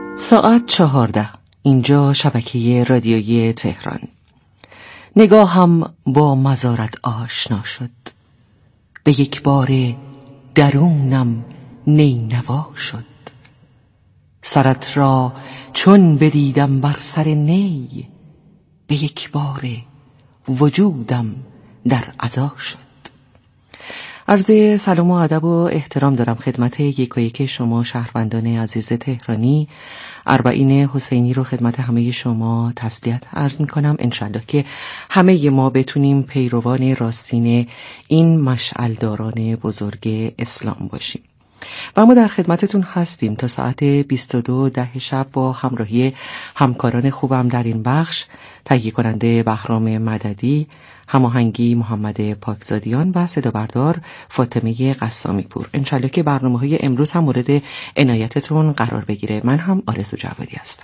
ساعت 14. اینجا شبکه رادیویی تهران. نگاهم با مزارت آشنا شد. به یک بار درونم نینوا شد. سرت را چون بدیدم بر سر نی، به یک بار وجودم در عزا شد. عرض سلام و ادب و احترام دارم خدمت یکایک شما شهروندان عزیز تهرانی. اربعین حسینی رو خدمت همه شما تسلیت عرض می کنم. انشالله که همه ما بتونیم پیروان راستین این مشعلداران بزرگ اسلام باشیم. و ما در خدمتتون هستیم تا ساعت 22:10 شب با همراهی همکاران خوبم در این بخش، تهیه کننده بهرام مددی، هماهنگی محمد پاکزادیان و صدا بردار فاطمه قسامی پور. انشالله که برنامه‌های امروز هم مورد عنایتتون قرار بگیره. من هم آرزو جوادی هستم.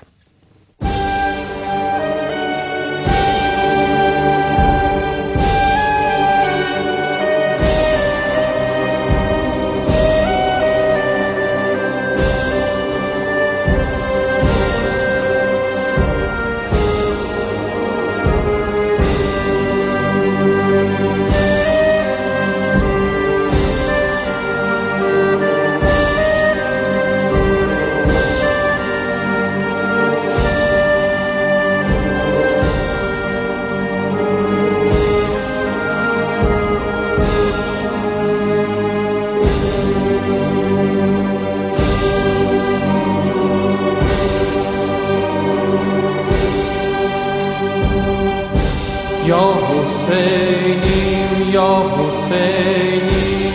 یا حسینیم یا حسینی،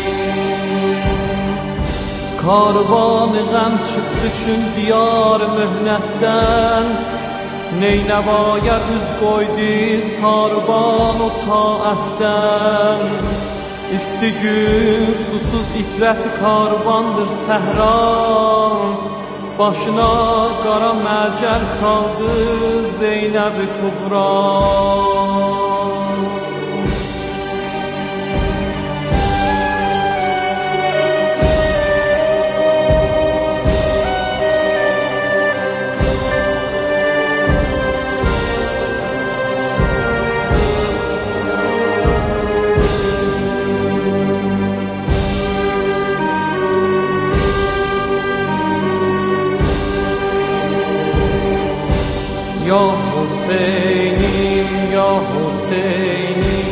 کاروان غم çıktı çün diyar mühnetden. Neynevaya üz koydu sarban o saatden. İsti gün susuz itrət karvandır səhran. Başına qara məcəl saldı Zeynəb-i Kubra. یا حسینیم یا حسینی،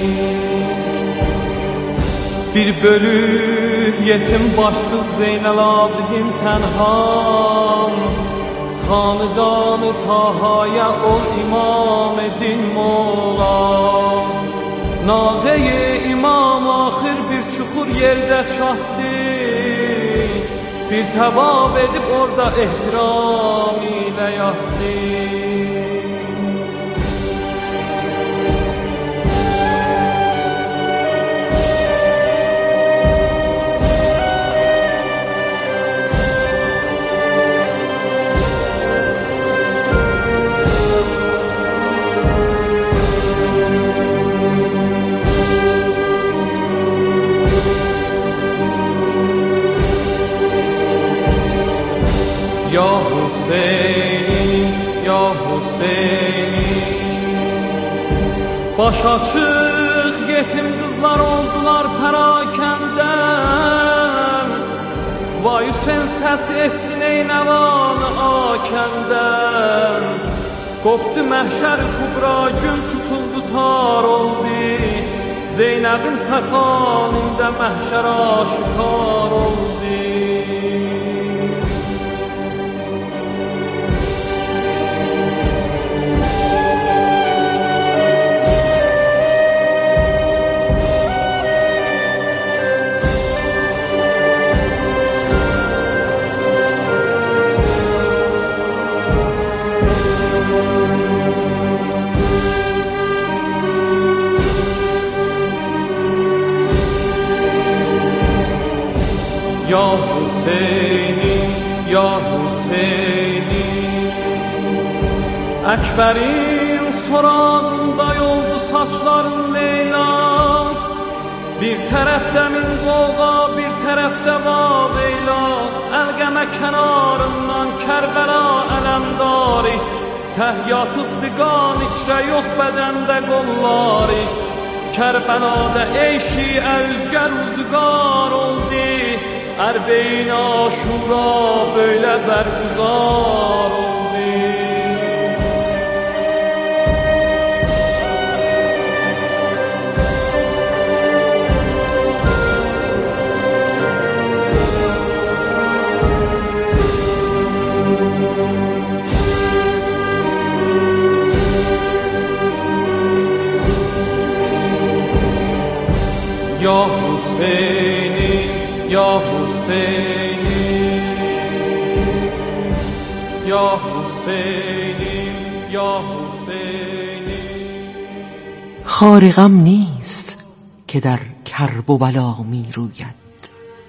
bir bölük yetim başsız Zeynel Abidin tenham. Xanıdanı Taha'ya ol imam edin mola. Nağe-i imam axir bir çukur yerde çahtı. Bir tebab edip orada ehtiram ile yahtı. Ya Hüseyin, ya Hüseyin, baş açıq yetim kızlar oldular perakenden. Vay sen səs etdin ey nəvanı akəndən. Qopdu məhşər kubra gün tutuldu tar oldu. Zeynəbin pəxanında məhşər aşikar oldu. Ya Hüseyin'im ya Hüseyin'im, Ekber'in sorağında yoldu saçların Leyla. Bir tərəfdə min qoğa, bir tərəfdə Vaveyla, Əlqəmə kənarından Kərbəla ələmdari, təhyatıb diqan içrə yox bədəndə qolları, Kərbəladə eyşi əlüzgə rüzgar oldu, Ərbeyn Aşura böyle bərguzar oldu. Ya Hüseyin'i, Ya Hüseyin'i, Ya Hüseyin'i, Ya Hüseyin'i. خار غم نیست که در کرب و بلا می روید،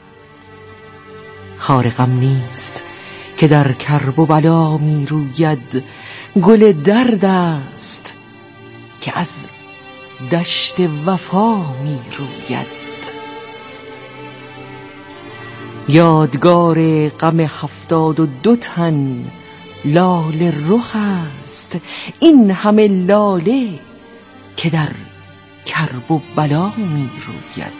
خار غم نیست که در کرب و بلا می روید، گل درد است که از دشت وفا می روید. یادگار غم 72 تن لاله رخ است، این همه لاله که در کرب و بلا می روید.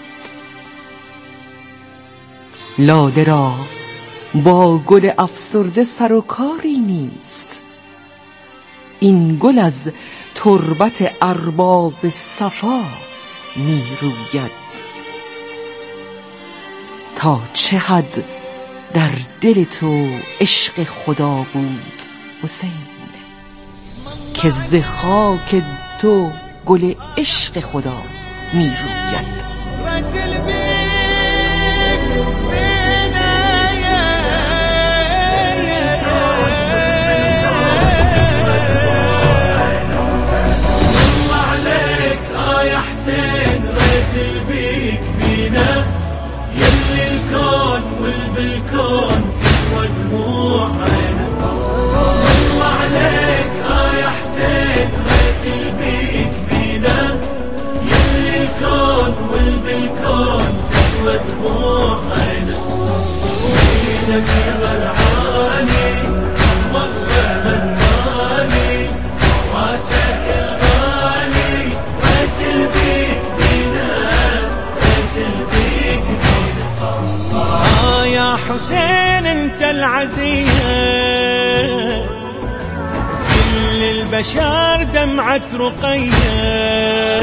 لاله را با گل افسرده سر و کاری نیست، این گل از تربت ارباب صفا می روید. تا چه حد در دل تو عشق خدا بود حسین، که ز خاک تو گل عشق خدا می روید. بالكون في دموع عينك، اسم الله عليك يا حسين، ريت البيك بينا، يلي الكون والبالكون في دموع عينك، بينك يا غلعاني مرة مناني، راسك الغالي، ريت البيك بينا، ريت البيك بينا. يا حسين انت العزيز، كل البشر دمعة رقية،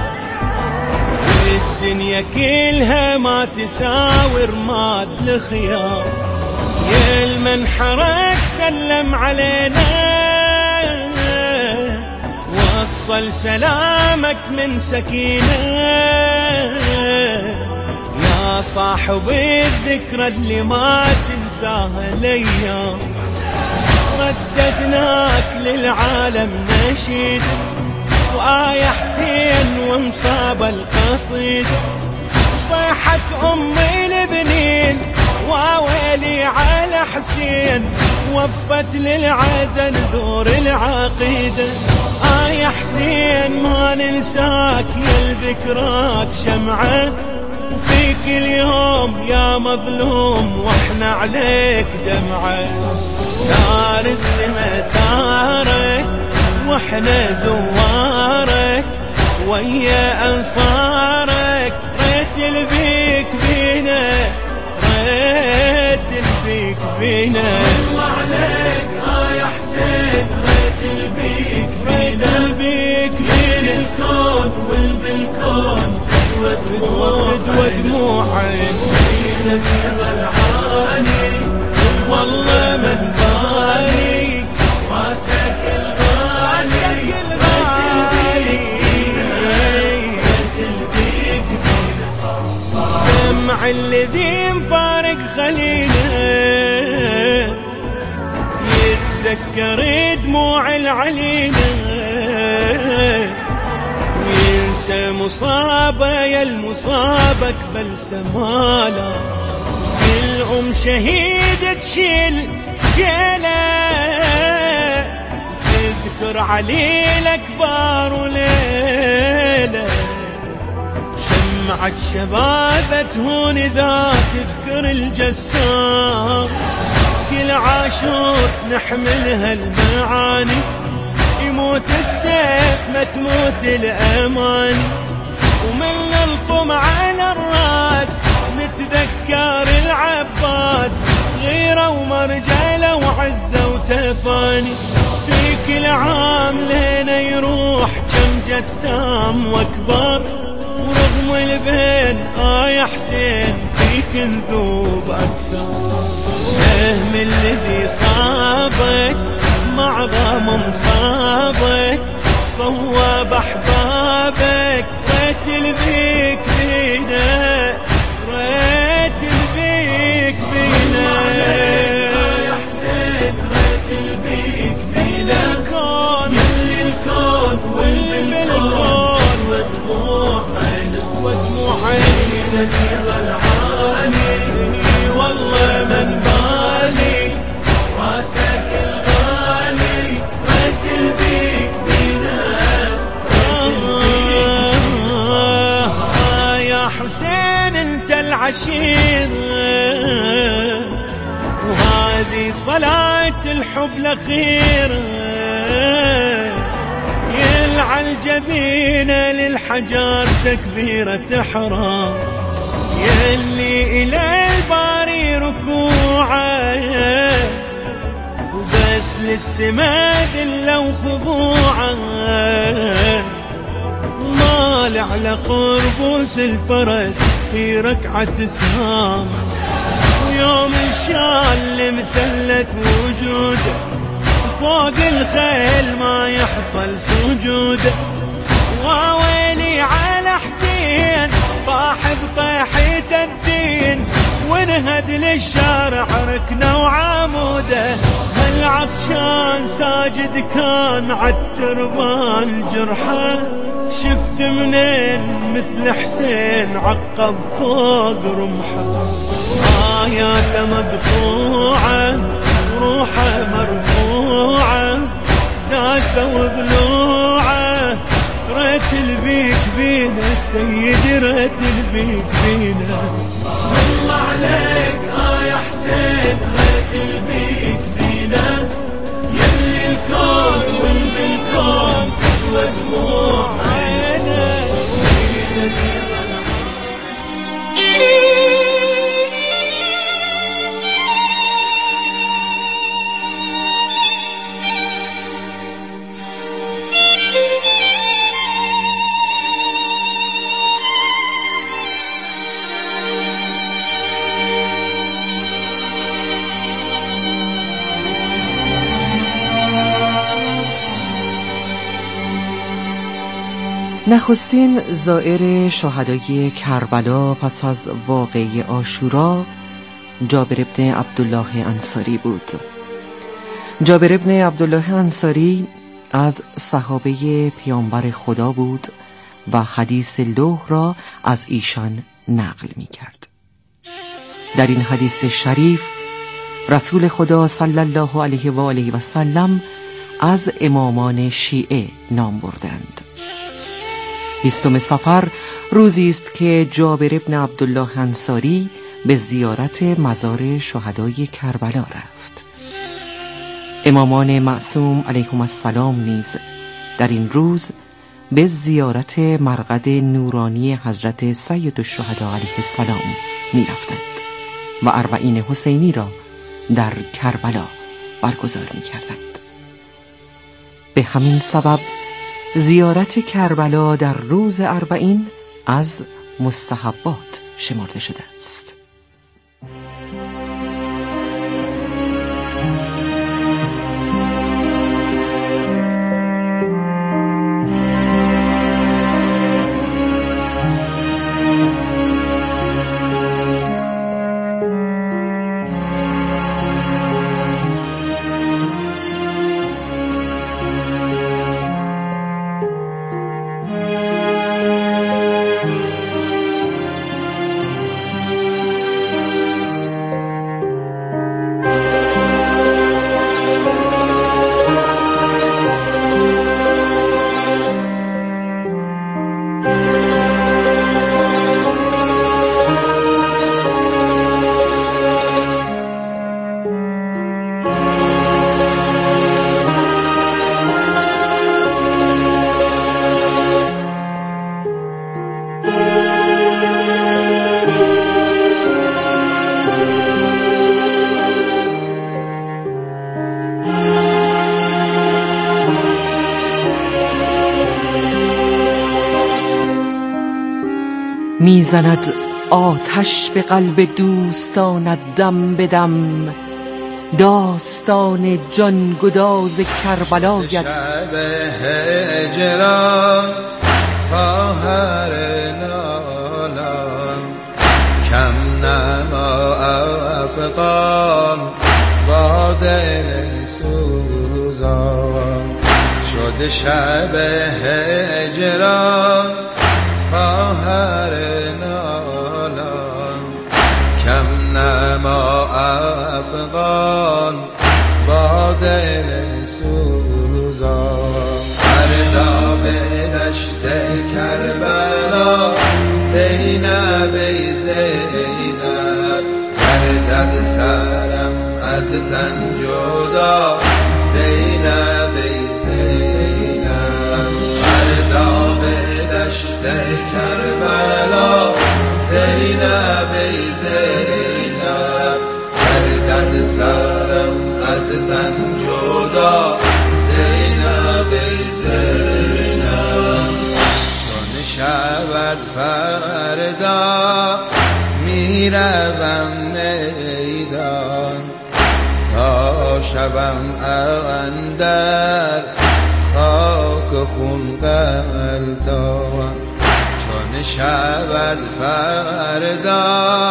الدنيا كلها ما تساوي رماد الخيار، يا المنحرك سلم علينا، وصل سلامك من سكينة، يا صاحب الذكرى اللي ما تنساها الايام، رددناك للعالم نشيد، وآية حسين ومصاب القصيد، صيحة أمي البنين وويلي على حسين، وفت للعزل دور العقيدة، آية حسين ما ننساك يا ذكراك شمعة، وفيك اليوم يا مظلوم واحنا عليك دمعة، نار السما ثارك واحنا زوارك، ويا انصارك، ريت البيك بينا، ريت البيك بينا. الله عليك يا حسين، ريت البيك بينا، البيك بين الكون والبالكون فدوة دموع عين، بينك يا غلعاني والله من بالي، راسك الغالي، ريت البيك بينا، ريت البيك بينا. دمع الذي مفارق خلينا، يتذكر دموع العلينا، وينسى مصابه يا المصابك بلسماله، الأم شهيدة تشيل جيله، تذكر علي الأكبر وليله، شم دمعة شبابة تهون إذا تذكر الجسام. كل عاشور نحملها المعاني، يموت السيف ما تموت الأمان. ومن نلطم على الراس نتذكر العباس، غيرة ومرجلة وعزة وتفاني. في كل عام لنا يروح كم جسام واكبر، ورغم البين يا حسين فيك نذوب أكثر. سهم الذي صابك معظم مصابك، صوب أحبابك قتل بيك بينا، قتل بيك بينا يا حسين، قتل بيك بينا. يلي الكون والبلكون ودموع عينك يظل عالي، والله من بالي راسك الغالي، قتل بيك بينا، يا حسين انت العشير. وهذه صلاة الحب الأخيرة، يلعى الجبينة للحجار تكبيرة تحرام. يلي إلى الباري ركوعه، وبس للسما ذلة وخضوعه. مال على قربوس الفرس في ركعة سهام، ويوم الشال مثلث وجوده، فوق الخيل ما يحصل سجوده. وويلي على حسين طاح بطيحة الدين، وانهد للشارع ركنه وعموده. هالعطشان ساجد كان عالتربان جرحه، شفت منين مثل حسين عقب فوق رمحه. آياته مقطوعة وروحه مرفوعة، ناسه وضلوعه. رتل بيك بينا سيدي، رتل بيك بينا. بسم الله عليك يا حسين، رتل بيك بينا. يلي الكون والبلكون فضوى دموع عينك. نخستین زائر شهدای کربلا پس از واقعه عاشورا جابر ابن عبدالله انصاری بود. جابر ابن عبدالله انصاری از صحابه پیامبر خدا بود و حدیث لوح را از ایشان نقل می کرد. در این حدیث شریف رسول خدا صلی الله علیه و آله و سلم از امامان شیعه نام بردند. 20 صفر روزی است که جابر ابن عبدالله انصاری به زیارت مزار شهدای کربلا رفت. امامان معصوم علیهم السلام نیز در این روز به زیارت مرقد نورانی حضرت سید الشهدا علیه السلام می رفتند و 40 حسینی را در کربلا برگزار می کردند. به همین سبب زیارت کربلا در روز 40 از مستحبات شمرده شده است. میزند آتش به قلب دوستانت دم به دم، داستان جان گداز کربلایت. شب هجران خواهر نالان، کم نما افغان با دل سوزان. شد شب هجران خواهر نالان، کم نما افغان با دل سوزان. فردا به دشت کربلا زینب ای زینب، گردد سرم از تن جدا زینب ای زینب. فردا به دشت کربلا زینب ای زینب، گردد سرم از تن جدا زینب ای زینب. چون شود فردا میروم میدان، تا شوم اندر خاک خون غلطان. چون شود فردا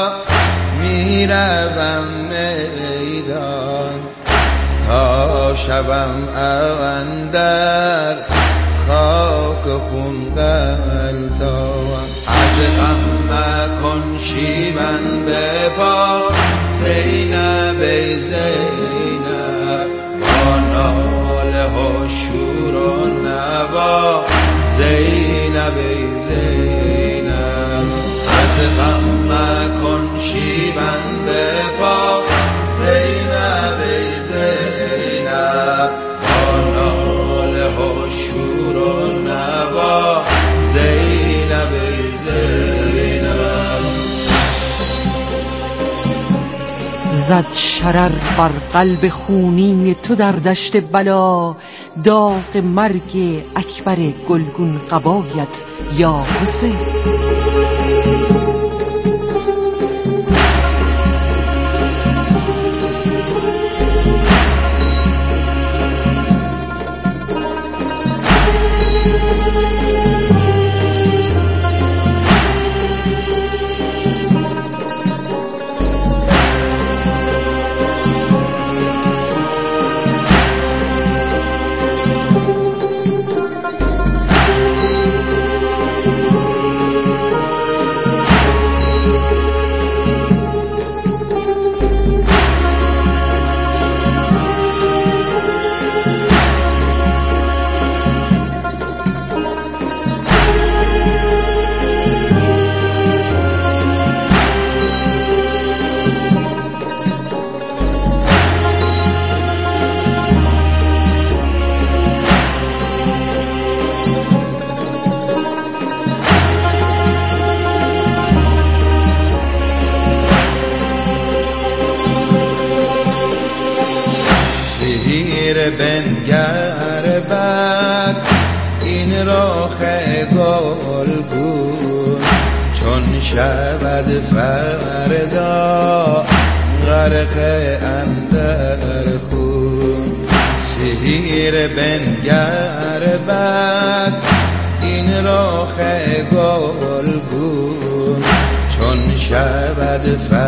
میروم میدان، تا شوم اندر خاک خون غلطان. از غم مکن شیون به پا زینب ای زینب، با ناله و شور و نوا زینب ای زینب. از غم مکن شیون به پا زینب ای زینب، با ناله و شور و نوا زینب ای زینب. زد شرر بر قلب خونین تو در دشت بلا، داغ مرگ اکبر گلگون قبایت یا حسین. بنگر بد این رخ گلگون، چون شود فردا غرق اندر خون. سیر بنگر بد این رخ گلگون، چون شود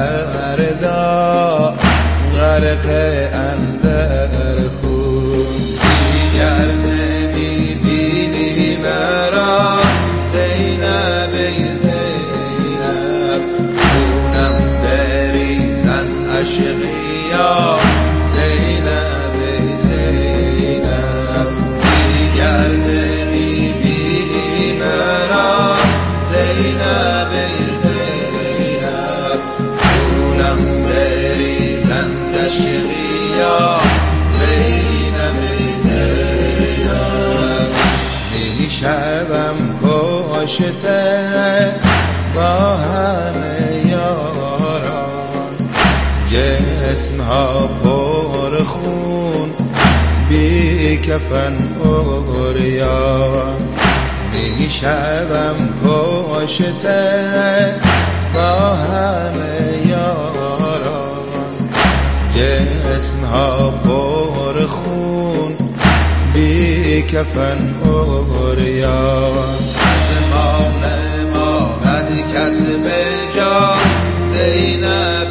فردا غرق اندر خون. دیگر نمیبینی مرا زینب ای زینب، خونم بریزن عشقیا زینب ای زینب. دیگر نمیبینی مرا زینب ای زینب، خونم بریزن عشقیا زینب ای زینب. میشوم کشته با همه یاران، جسم ها پر خون بی کفن عریان. میشوم کاشته با همه یاران جسم ها پر خون بی کفن عریان زمان ما ندی کس به جا زینب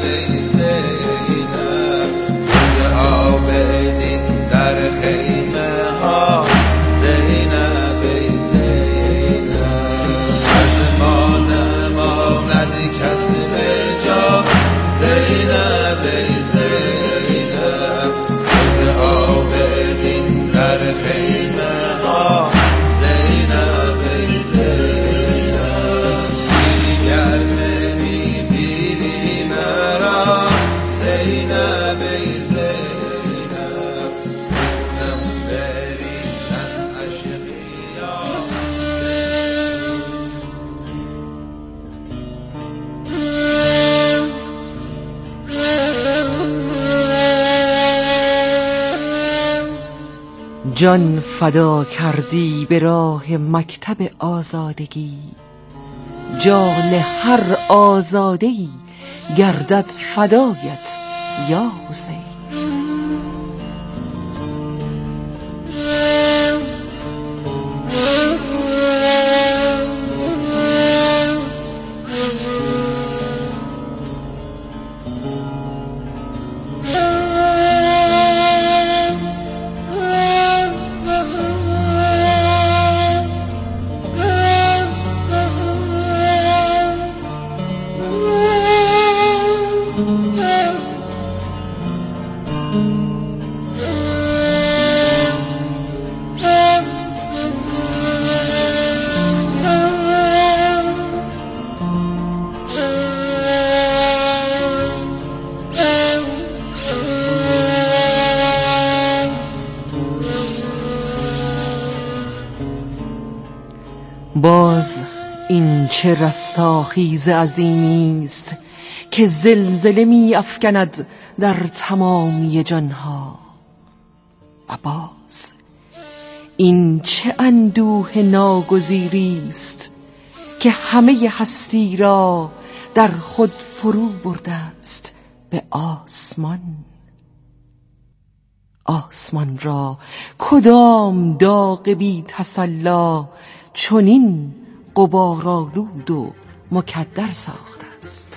زینب روز آبدین در خیمه ها زینب زینب زمان ما ندی کس به جا زینب زینب روز آبدین در خیمه ها زینب زینب بیری گر نمیبینی مرا زینب زینب خونم بریزن عشقیا جان فدا کردی به راه مکتب آزادگی جان هر آزاده‌ای گردد فدایت یا حسین باز این چه رستاخیز عظیمی است که زلزله می افکند در تمامی جانها و باز این چه اندوه ناگزیری است که همه هستی را در خود فرو برده است به آسمان آسمان را کدام داغ بی تسلا چنین غبارآلود و مکدر ساخته است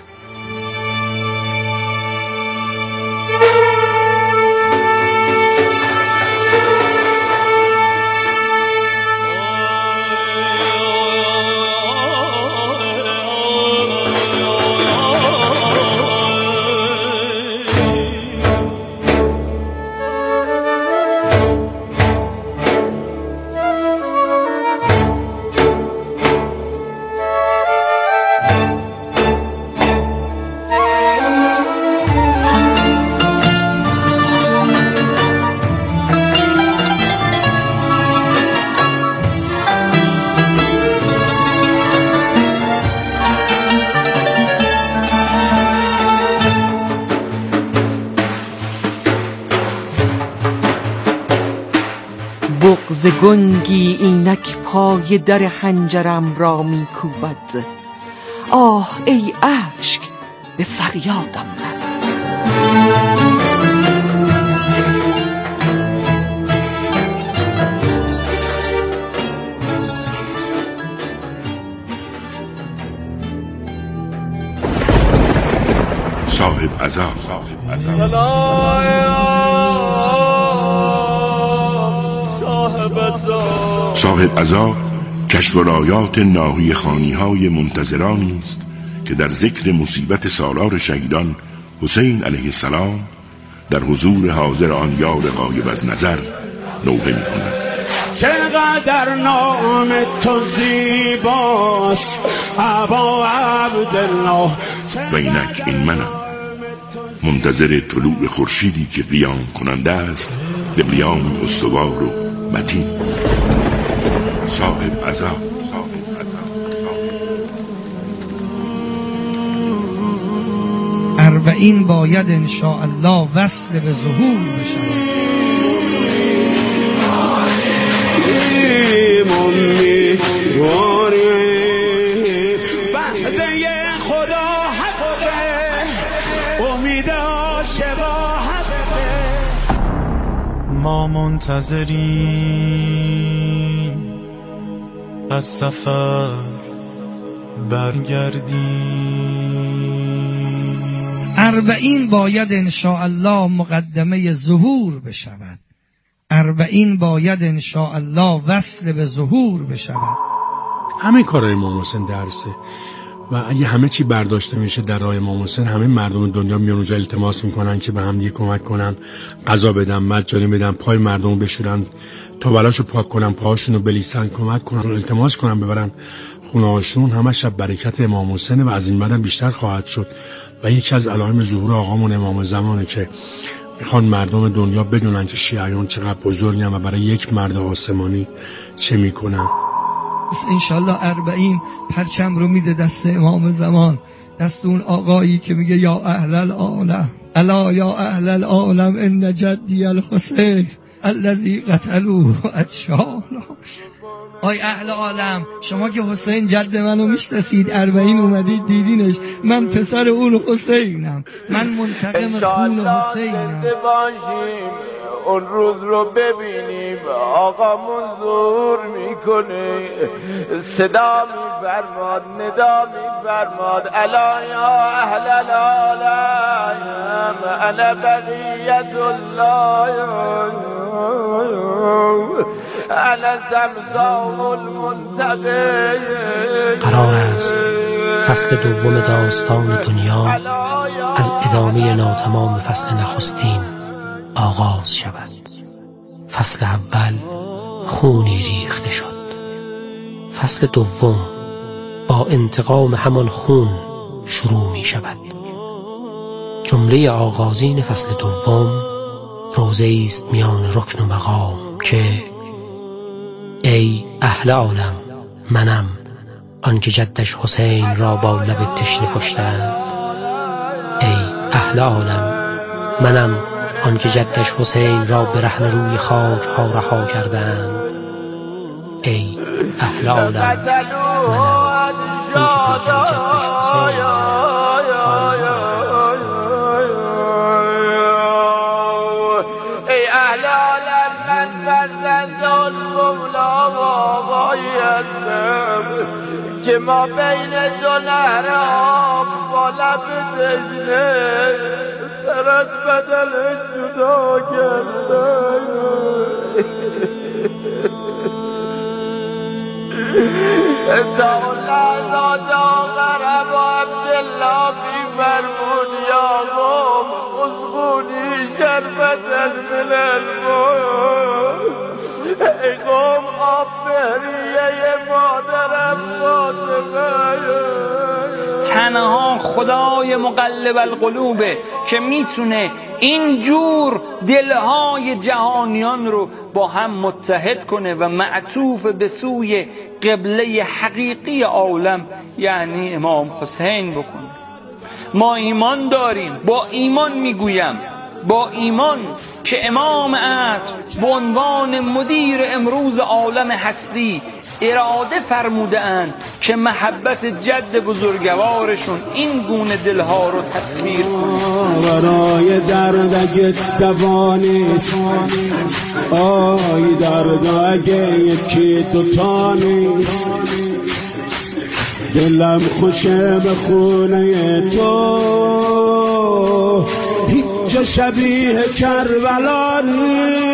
بغض گنگی اینک پای در حنجرم را میکوبد آه ای اشک به فریادم رس صاحب عزا صاحب عزا کشف و رایات ناحیه خانی‌های منتظرانی است که در ذکر مصیبت سالار شهیدان حسین علیه السلام در حضور حاضر آن یار غایب از نظر نوحه می‌کنند. چقدر نام تو زیباست ابا عبدالله و اینک این منم منتظر طلوع خورشیدی که قیام کننده است به قیام استوار و متین. صاحب عزا اربعین باید انشاءالله وصل به ظهور بشود. ما منتظریم از سفر برگردیم. 40 باید انشاءالله مقدمه ظهور بشود، 40 باید انشاءالله وصل به ظهور بشود. همه کارهای امام حسین درسه و اگه همه چی برداشته میشه در راه امام حسین، همه مردم دنیا میان اونجا التماس میکنن که به هم دیگه کمک کنن، غذا بدن، مجانی بدن، پای مردم رو بشورن، توبلاشو پاک کنن، پاهاشونو بلیسن، کمک کنن، التماس کنن ببرن خونه‌هاشون. همش برکت امام حسین و از این بعدم بیشتر خواهد شد و یکی از علائم ظهور آقامون امام زمانه که میخوان مردم دنیا بدونن که شیعیان چقدر بزرگن و برای یک مرد آسمانی چه میکنن. انشالله 40 پرچم رو میده دست امام زمان، دست اون آقایی که میگه یا اهل العالم الا یا اهل العالم ان جدی الحسین الذی قتلوه اتشالا. آی اهل عالم، شما که حسین جد منو میشناسید، 40 اومدید دیدینش، من پسر اون حسینم، من منتقم خون حسینم. اون روز رو ببینیم آقامون ظهور میکنه، صدا میفرماد، ندا میفرماد الا یا اهل العالم انا بقیت الله انا زمزم المنتقم. قرار است فصل دوم داستان دنیا از ادامه ناتمام فصل نخستین آغاز شود. فصل اول خونی ریخته شد، فصل دوم با انتقام همان خون شروع می شود. جمله آغازین فصل دوم روزه است میان رکن و مقام که ای اهل عالم، منم آنکه جدش حسین را با لب تشنه کشتند. ای اهل عالم، منم آنکه جدش حسین را برهن روی خاک ها رها کردند. ای اهل عالم، منم آنکه پیکر جدش حسین ای اهل عالم، من فرزند المولا و آقایندم که ما بین دو نهر آب با لب تشنه سر از بدلش جدا کردن. تا لحظات آخر ابا عبدالله بی فرمون یا قوم اصبونی شربت من الموت. ای قوم آب بهریه مادرم فاطمه. تنها خدای مقلب القلوبه که میتونه اینجور دلهای جهانیان رو با هم متحد کنه و معطوف به سوی قبله حقیقی عالم یعنی امام حسین بکنه. ما ایمان داریم، با ایمان میگویم، با ایمان که امام عصر به عنوان مدیر امروز عالم هستی اراده فرموده اند که محبت جد بزرگوارشون این گونه دلها رو تسخیر کنه. برای درد اگه دوا نیست، آی درد اگه یکی دوتا نیست، دلم خوشه به خونه تو، هیچ جا شبیه کربلا نیست.